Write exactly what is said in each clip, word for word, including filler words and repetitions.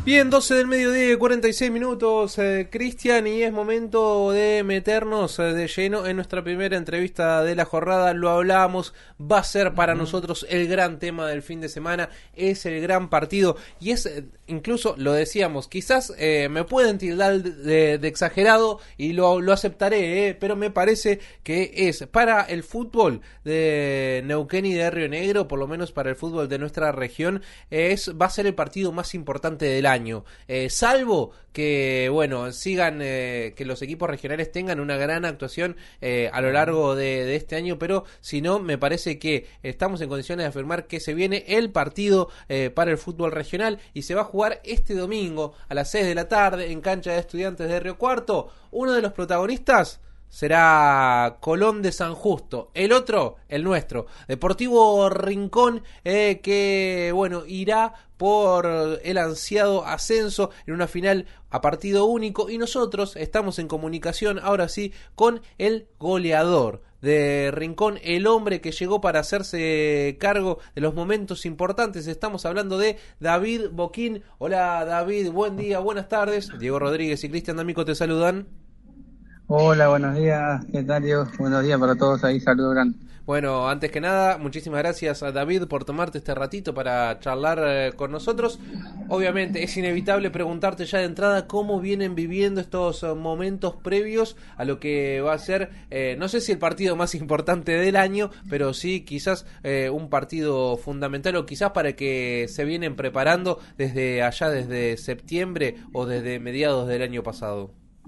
Bien, doce del mediodía, cuarenta y seis minutos, eh, Cristian, y es momento de meternos eh, de lleno en nuestra primera entrevista de la jornada. Lo hablábamos, va a ser para uh-huh. nosotros el gran tema del fin de semana, es el gran partido, y es, eh, incluso lo decíamos, quizás eh, me pueden tildar de, de exagerado, y lo, lo aceptaré, eh, pero me parece que es para el fútbol de Neuquén y de Río Negro, por lo menos para el fútbol de nuestra región, eh, es, va a ser el partido más importante del año. año, eh, salvo que bueno sigan eh, que los equipos regionales tengan una gran actuación eh, a lo largo de, de este año, pero si no, me parece que estamos en condiciones de afirmar que se viene el partido eh, para el fútbol regional, y se va a jugar este domingo a las seis de la tarde en cancha de Estudiantes de Río Cuarto. Uno de los protagonistas será Colón de San Justo, el otro, el nuestro, Deportivo Rincón, eh, que bueno, irá por el ansiado ascenso en una final a partido único, y nosotros estamos en comunicación ahora sí con el goleador de Rincón, el hombre que llegó para hacerse cargo de los momentos importantes. Estamos hablando de David Boquín. Hola David, buen día, buenas tardes. Diego Rodríguez y Cristian D'Amico te saludan. Hola, buenos días, ¿qué tal, Diego? Buenos días para todos ahí, saludos grandes. Bueno, antes que nada, muchísimas gracias a David por tomarte este ratito para charlar eh, con nosotros. Obviamente es inevitable preguntarte ya de entrada cómo vienen viviendo estos uh, momentos previos a lo que va a ser, eh, no sé si el partido más importante del año, pero sí quizás eh, un partido fundamental, o quizás para el que se vienen preparando desde allá, desde septiembre o desde mediados del año pasado.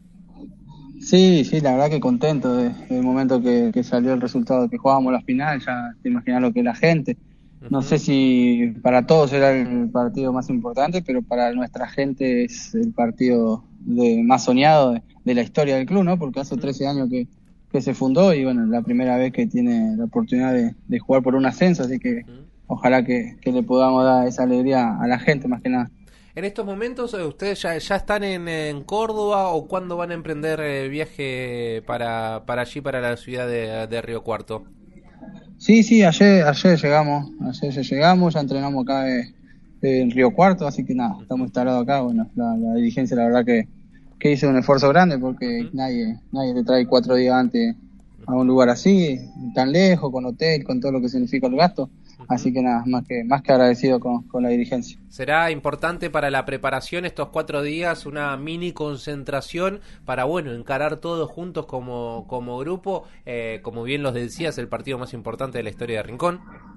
Sí, sí, la verdad que contento de, del momento que, que salió el resultado, que jugábamos la final. Ya te imaginas lo que la gente, no uh-huh. sé si para todos era el partido más importante, pero para nuestra gente es el partido de, más soñado de, de la historia del club, ¿no? Porque hace trece años que, que se fundó, y bueno, la primera vez que tiene la oportunidad de, de jugar por un ascenso, así que uh-huh. ojalá que, que le podamos dar esa alegría a la gente, más que nada. En estos momentos, ¿ustedes ya, ya están en, en Córdoba, o cuándo van a emprender el viaje para, para allí, para la ciudad de, de Río Cuarto? Sí, sí, ayer ayer llegamos, ayer ya llegamos, ya entrenamos acá eh, en Río Cuarto, así que nada, estamos instalados acá. Bueno, la, la dirigencia la verdad que, que hizo un esfuerzo grande, porque uh-huh. nadie nadie te trae cuatro días antes a un lugar así, tan lejos, con hotel, con todo lo que significa el gasto. Así que nada, más que más que agradecido con, con la dirigencia. ¿Será importante para la preparación estos cuatro días una mini concentración para, bueno, encarar todos juntos como, como grupo? Eh, como bien los decías, el partido más importante de la historia de Rincón.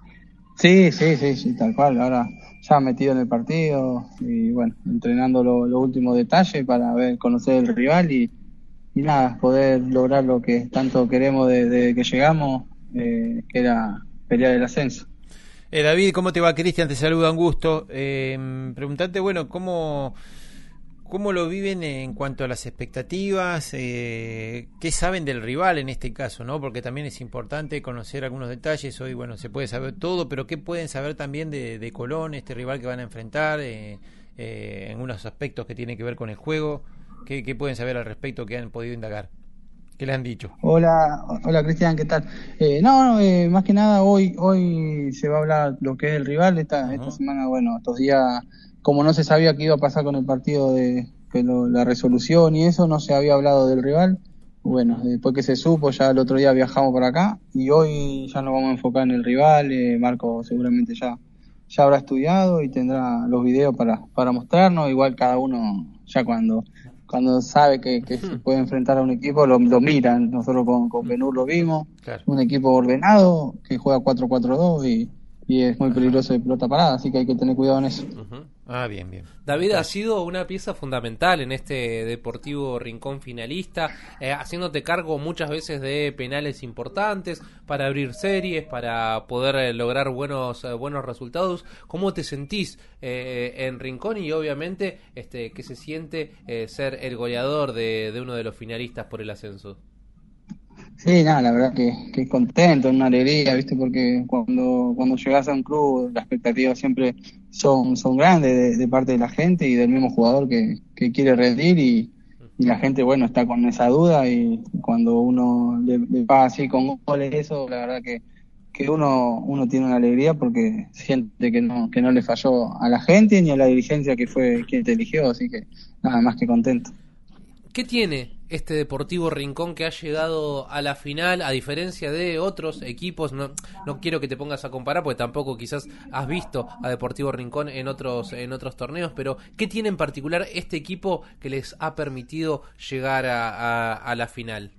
Sí, sí, sí, sí, tal cual. Ahora ya metido en el partido y bueno, entrenando los lo últimos detalles para ver, conocer el rival y, y nada, poder lograr lo que tanto queremos desde de que llegamos, eh, que era pelear el ascenso. Eh, David, ¿cómo te va? Cristian, te saluda, un gusto. Eh, preguntarte, bueno, ¿cómo, cómo lo viven en cuanto a las expectativas? Eh, ¿Qué saben del rival en este caso, no? Porque también es importante conocer algunos detalles. Hoy, bueno, se puede saber todo, pero ¿qué pueden saber también de, de Colón, este rival que van a enfrentar, eh, eh, en unos aspectos que tienen que ver con el juego? ¿Qué, qué pueden saber al respecto que han podido indagar? ¿Qué le han dicho? Hola, hola Cristian, ¿qué tal? Eh, no, no eh, más que nada hoy hoy se va a hablar lo que es el rival. Esta, uh-huh. esta semana, bueno, estos días, como no se sabía qué iba a pasar con el partido, de que lo, la resolución y eso, no se había hablado del rival. Bueno, después que se supo, ya el otro día viajamos para acá, y hoy ya nos vamos a enfocar en el rival. eh, Marco seguramente ya ya habrá estudiado y tendrá los videos para, para mostrarnos. Igual cada uno ya cuando... cuando sabe que, que se puede enfrentar a un equipo, lo, lo miran. Nosotros con, con Benur lo vimos, claro. Un equipo ordenado, que juega cuatro cuatro dos y, y es muy Ajá. peligroso de pelota parada, así que hay que tener cuidado en eso. Uh-huh. Ah, bien, bien. David ha sido una pieza fundamental en este Deportivo Rincón finalista, eh, haciéndote cargo muchas veces de penales importantes para abrir series, para poder eh, lograr buenos eh, buenos resultados. ¿Cómo te sentís eh, en Rincón, y obviamente este qué se siente eh, ser el goleador de, de uno de los finalistas por el ascenso? Sí, nada, la verdad que, que contento, una alegría, ¿viste? Porque cuando cuando llegas a un club, las expectativas siempre son son grandes de, de parte de la gente y del mismo jugador que, que quiere rendir, y, y la gente, bueno, está con esa duda, y cuando uno le, le paga así con goles, eso, la verdad que, que uno uno tiene una alegría porque siente que no que no le falló a la gente ni a la dirigencia que fue quien te eligió, así que nada más que contento. ¿Qué tiene este Deportivo Rincón que ha llegado a la final, a diferencia de otros equipos? No, no quiero que te pongas a comparar, porque tampoco quizás has visto a Deportivo Rincón en otros en otros torneos, pero ¿qué tiene en particular este equipo que les ha permitido llegar a, a, a la final?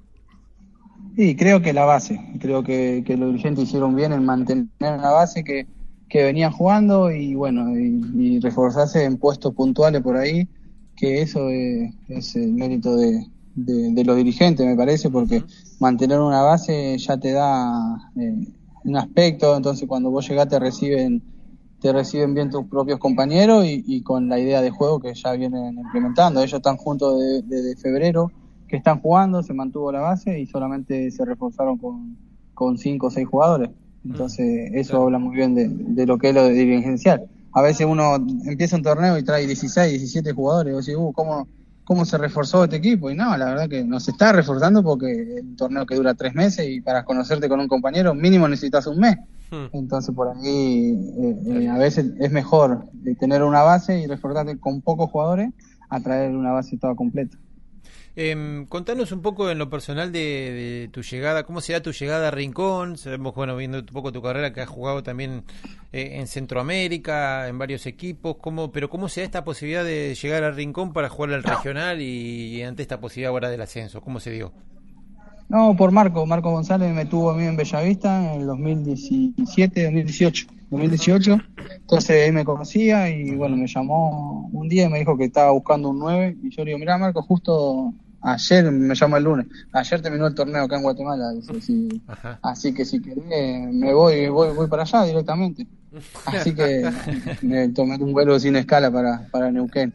Y creo que la base, creo que, que los dirigentes hicieron bien en mantener una base que, que venían jugando y bueno, y, y reforzarse en puestos puntuales por ahí, que eso es, es el mérito de, de, de los dirigentes, me parece, porque mantener una base ya te da eh, un aspecto, entonces cuando vos llegás te reciben te reciben bien tus propios compañeros y, y con la idea de juego que ya vienen implementando. Ellos están juntos desde de, de febrero, que están jugando, se mantuvo la base y solamente se reforzaron con, con cinco o seis jugadores. Entonces eso habla muy bien de, de lo que es lo de dirigencial. A veces uno empieza un torneo y trae dieciséis, diecisiete jugadores y vos decís, uh, ¿cómo, ¿cómo se reforzó este equipo? Y no, la verdad que no se está reforzando porque es un torneo que dura tres meses y para conocerte con un compañero mínimo necesitas un mes. Entonces por ahí eh, eh, a veces es mejor tener una base y reforzarte con pocos jugadores a traer una base toda completa. Eh, contanos un poco en lo personal de, de tu llegada, cómo se da tu llegada a Rincón. Sabemos, bueno, viendo un poco tu carrera, que has jugado también eh, en Centroamérica, en varios equipos, cómo, pero cómo se da esta posibilidad de llegar a Rincón para jugar al regional y, y ante esta posibilidad ahora del ascenso, ¿cómo se dio? No, por Marco, Marco González me tuvo a mí en Bellavista en el dos mil diecisiete, dos mil dieciocho, dos mil dieciocho, entonces él me conocía y bueno, me llamó un día y me dijo que estaba buscando un nueve y yo le digo, mirá Marco, justo ayer, me llamó el lunes, ayer terminó el torneo acá en Guatemala, dice, sí, así que si querés me voy, voy, voy para allá directamente. Así que me tomé un vuelo sin escala para, para Neuquén.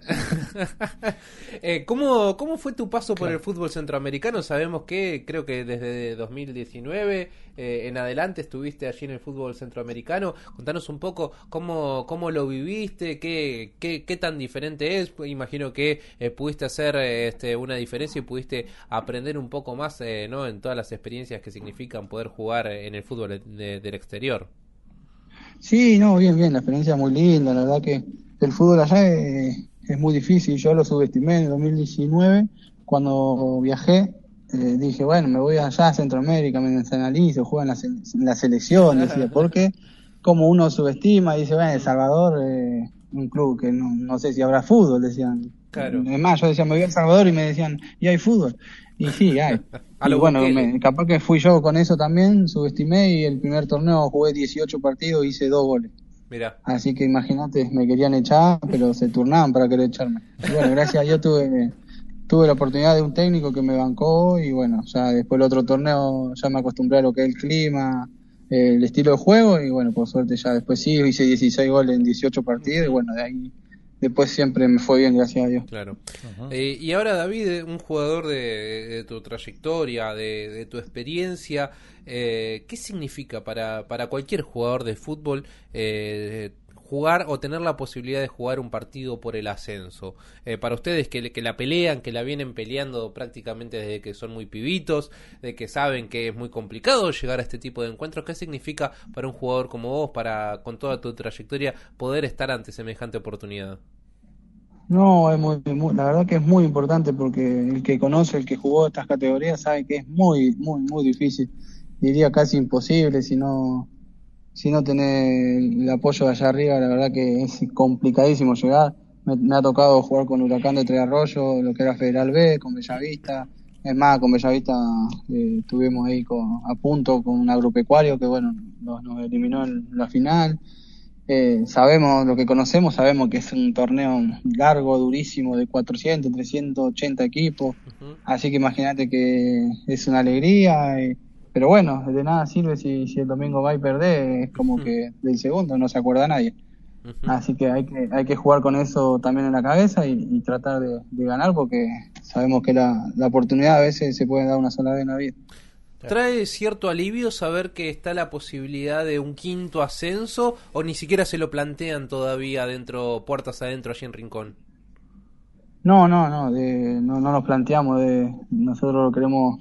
eh, ¿cómo, ¿Cómo fue tu paso por el fútbol centroamericano? Sabemos que creo que desde dos mil diecinueve eh, en adelante estuviste allí en el fútbol centroamericano. Contanos un poco cómo, cómo lo viviste, qué, qué, qué tan diferente es. Imagino que eh, pudiste hacer eh, este, una diferencia y pudiste aprender un poco más eh, ¿no? en todas las experiencias que significan poder jugar en el fútbol de, de, del exterior. Sí, no, bien, bien, la experiencia es muy linda, la verdad que el fútbol allá es, es muy difícil, yo lo subestimé en el dos mil diecinueve, cuando viajé, eh, dije, bueno, me voy allá a Centroamérica, me nacionalizo, juego en la, en la selección, decía, porque como uno subestima y dice, bueno, El Salvador, eh, un club que no, no sé si habrá fútbol, decían. Claro. Es más, yo decía, me voy a El Salvador y me decían, ¿y hay fútbol? Y sí, hay. Y bueno, me, capaz que fui yo con eso también, subestimé y el primer torneo jugué dieciocho partidos y hice dos goles. Mirá. Así que imagínate, me querían echar, pero se turnaban para querer echarme. Y bueno, gracias a Dios tuve, tuve la oportunidad de un técnico que me bancó y bueno, ya después el otro torneo ya me acostumbré a lo que es el clima, eh, el estilo de juego y bueno, por suerte ya después sí, hice dieciséis goles en dieciocho partidos y bueno, de ahí después siempre me fue bien, gracias a Dios. Claro. Uh-huh. Eh, y ahora, David, un jugador de, de tu trayectoria, de, de tu experiencia, eh, ¿qué significa para, para cualquier jugador de fútbol eh, jugar o tener la posibilidad de jugar un partido por el ascenso? Eh, para ustedes que, que la pelean, que la vienen peleando prácticamente desde que son muy pibitos, de que saben que es muy complicado llegar a este tipo de encuentros, ¿qué significa para un jugador como vos, para con toda tu trayectoria, poder estar ante semejante oportunidad? No, es muy, muy, la verdad que es muy importante porque el que conoce, el que jugó estas categorías sabe que es muy, muy, muy difícil. Diría casi imposible si no, si no tenés el apoyo de allá arriba, la verdad que es complicadísimo llegar. Me, me ha tocado jugar con Huracán de Tres Arroyos, lo que era Federal B, con Bellavista. Es más, con Bellavista eh, estuvimos ahí con, a punto con un agropecuario que bueno, nos, nos eliminó en la final. Eh, sabemos lo que conocemos, sabemos que es un torneo largo, durísimo, de cuatrocientos, trescientos ochenta equipos, uh-huh. Así que imagínate que es una alegría, eh, pero bueno, de nada sirve si, si el domingo va y perdés, es como uh-huh. que del segundo no se acuerda nadie, uh-huh. Así que hay que hay que jugar con eso también en la cabeza y, y tratar de, de ganar porque sabemos que la, la oportunidad a veces se puede dar una sola vez en la vida. ¿Trae cierto alivio saber que está la posibilidad de un quinto ascenso o ni siquiera se lo plantean todavía adentro, puertas adentro allí en Rincón? No, no, no, de, no, no nos planteamos, de nosotros lo queremos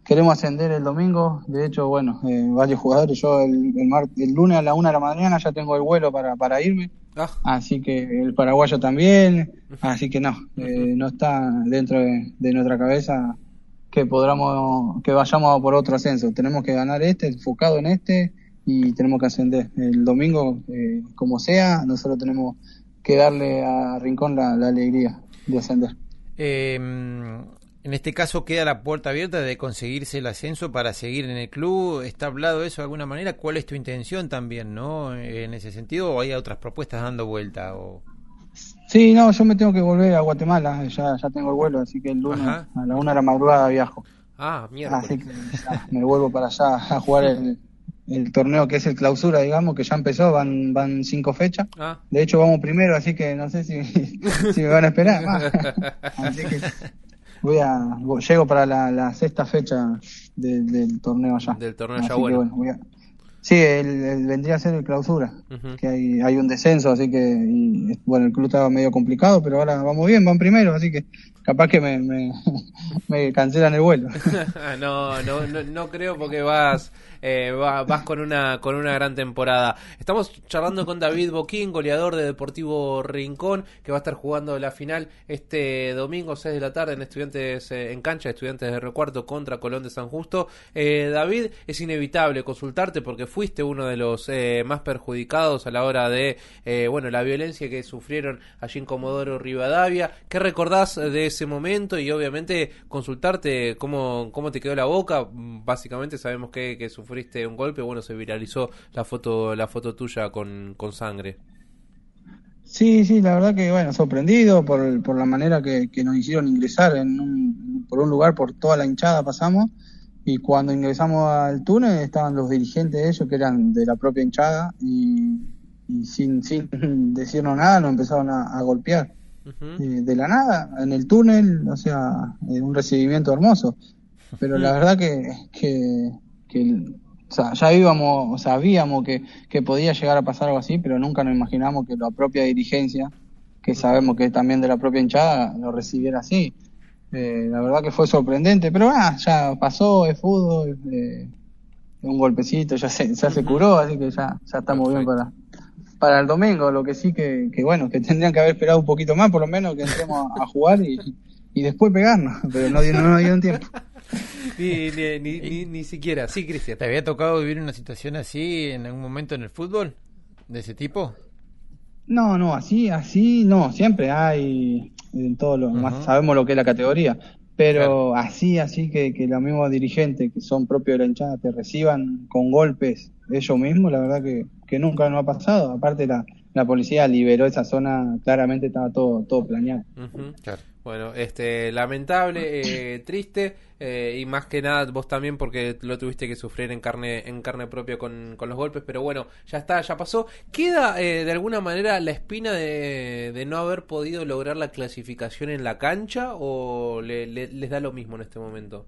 queremos ascender el domingo. De hecho, bueno, eh, varios jugadores. Yo el, el, mar, el lunes a la una de la mañana ya tengo el vuelo para, para irme. Ah. Así que el paraguayo también. Así que no, eh, no está dentro de, de nuestra cabeza que podamos, que vayamos por otro ascenso. Tenemos que ganar este, enfocado en este, y tenemos que ascender. El domingo, eh, como sea, nosotros tenemos que darle a Rincón la, la alegría de ascender. Eh, en este caso queda la puerta abierta de conseguirse el ascenso para seguir en el club. ¿Está hablado eso de alguna manera? ¿Cuál es tu intención también, no? En ese sentido, ¿o hay otras propuestas dando vuelta? O... Sí, no, yo me tengo que volver a Guatemala, ya ya tengo el vuelo, así que el lunes Ajá. a la una de la madrugada viajo. Ah, mierda. Así que ya, me vuelvo para allá a jugar el, el torneo que es el clausura, digamos, que ya empezó, van van cinco fechas. Ah. De hecho vamos primero, así que no sé si, si me van a esperar más. Así que voy a llego para la, la sexta fecha de, del torneo allá. Del torneo allá, bueno. bueno voy a, Sí, el, el vendría a ser el clausura, uh-huh. que hay, hay un descenso, así que, y, bueno, el club estaba medio complicado, pero ahora vamos bien, van primero, así que capaz que me, me, me cancelan el vuelo. no, no, no, no creo porque vas, eh, vas, vas con una, con una gran temporada. Estamos charlando con David Boquín, goleador de Deportivo Rincón, que va a estar jugando la final este domingo, seis de la tarde, en Estudiantes, eh, en cancha de Estudiantes de Recuarto contra Colón de San Justo. Eh, David, es inevitable consultarte porque fuiste uno de los eh, más perjudicados a la hora de eh, bueno la violencia que sufrieron allí en Comodoro Rivadavia. ¿Qué recordás de ese momento? Y obviamente consultarte cómo, cómo te quedó la boca. Básicamente sabemos que, que sufriste un golpe, bueno, se viralizó la foto la foto tuya con, con sangre. Sí, sí, la verdad que bueno, sorprendido por, por la manera que, que nos hicieron ingresar en un, por un lugar, por toda la hinchada pasamos. Y cuando ingresamos al túnel estaban los dirigentes de ellos, que eran de la propia hinchada, y, y sin, sin decirnos nada nos empezaron a, a golpear. Uh-huh. Eh, de la nada, en el túnel, o sea, eh, un recibimiento hermoso. Pero uh-huh. la verdad que, que, que o sea, ya íbamos, sabíamos que, que podía llegar a pasar algo así, pero nunca nos imaginamos que la propia dirigencia, que sabemos que es también de la propia hinchada, lo recibiera así. Eh, la verdad que fue sorprendente, pero ah, ya pasó, es fútbol, eh, un golpecito, ya se, ya se curó, así que ya, ya estamos Perfecto. bien para, para el domingo. Lo que sí que, que bueno, que tendrían que haber esperado un poquito más, por lo menos que entremos a, a jugar y, y después pegarnos, pero no, no nos dieron tiempo. Ni, ni, ni, ni, ni siquiera, sí, Cristian. ¿Te había tocado vivir una situación así en algún momento en el fútbol, de ese tipo? No, no, así, así, no, siempre hay, en todo lo, uh-huh. más sabemos lo que es la categoría, pero claro. así, así que, que los mismos dirigentes que son propios de la hinchada te reciban con golpes ellos mismos, la verdad que, que nunca nos ha pasado. Aparte la, la policía liberó esa zona, claramente estaba todo, todo planeado. Uh-huh. Claro. Bueno, este, lamentable, eh, triste, eh, y más que nada vos también porque lo tuviste que sufrir en carne en carne propia con, con los golpes, pero bueno, ya está, ya pasó. ¿Queda eh, de alguna manera la espina de, de no haber podido lograr la clasificación en la cancha o le, le, les da lo mismo en este momento?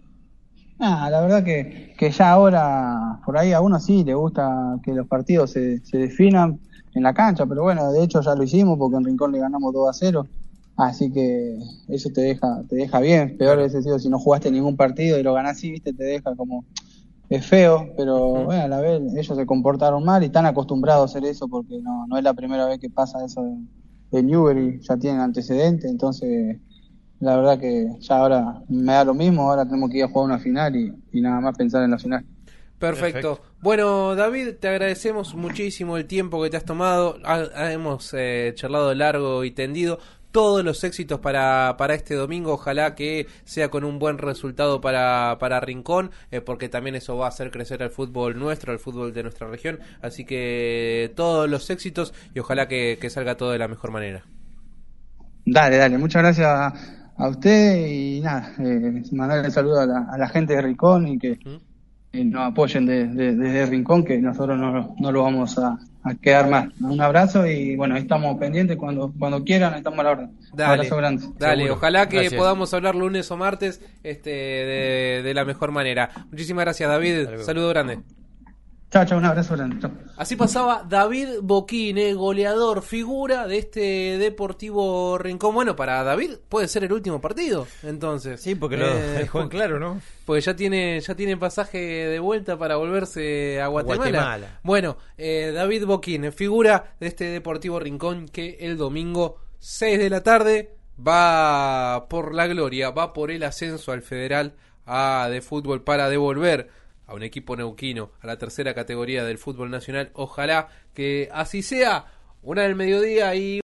Ah, la verdad que, que ya ahora, por ahí a uno sí le gusta que los partidos se, se definan en la cancha, pero bueno, de hecho ya lo hicimos porque en Rincón le ganamos dos a cero. Así que eso te deja te deja bien. Peor hubiese sido si no jugaste ningún partido y lo ganás así, viste, te deja como... Es feo, pero uh-huh. bueno, a la vez ellos se comportaron mal y están acostumbrados a hacer eso porque no no es la primera vez que pasa eso de, de Newbery, ya tienen antecedentes, entonces la verdad que ya ahora me da lo mismo, ahora tenemos que ir a jugar una final y, y nada más pensar en la final. Perfecto. Perfecto. Bueno, David, te agradecemos muchísimo el tiempo que te has tomado, ha, hemos eh, charlado largo y tendido. Todos los éxitos para, para este domingo, ojalá que sea con un buen resultado para, para Rincón, eh, porque también eso va a hacer crecer al fútbol nuestro, al fútbol de nuestra región, así que todos los éxitos y ojalá que, que salga todo de la mejor manera. Dale, dale, muchas gracias a, a usted y nada, eh, mandar el saludo a la, a la gente de Rincón y que ¿Mm? eh, nos apoyen de, de, desde Rincón, que nosotros no, no lo vamos a a quedar más. Un abrazo y bueno, ahí estamos pendientes cuando cuando quieran, estamos a la orden. Dale, un abrazo grande. Dale, seguro. Ojalá que gracias. Podamos hablar lunes o martes este de, de la mejor manera. Muchísimas gracias, David. Saludo grande. Chao, chao, un abrazo grande. Chao. Así pasaba David Boquín, eh, goleador, figura de este Deportivo Rincón. Bueno, para David puede ser el último partido, entonces. Sí, porque lo eh, dejó en claro, ¿no? Porque ya tiene ya tiene pasaje de vuelta para volverse a Guatemala. Guatemala. Bueno, eh, David Boquín, figura de este Deportivo Rincón que el domingo seis de la tarde va por la gloria, va por el ascenso al Federal A de fútbol para devolver a un equipo neuquino a la tercera categoría del fútbol nacional. Ojalá que así sea. Una del mediodía y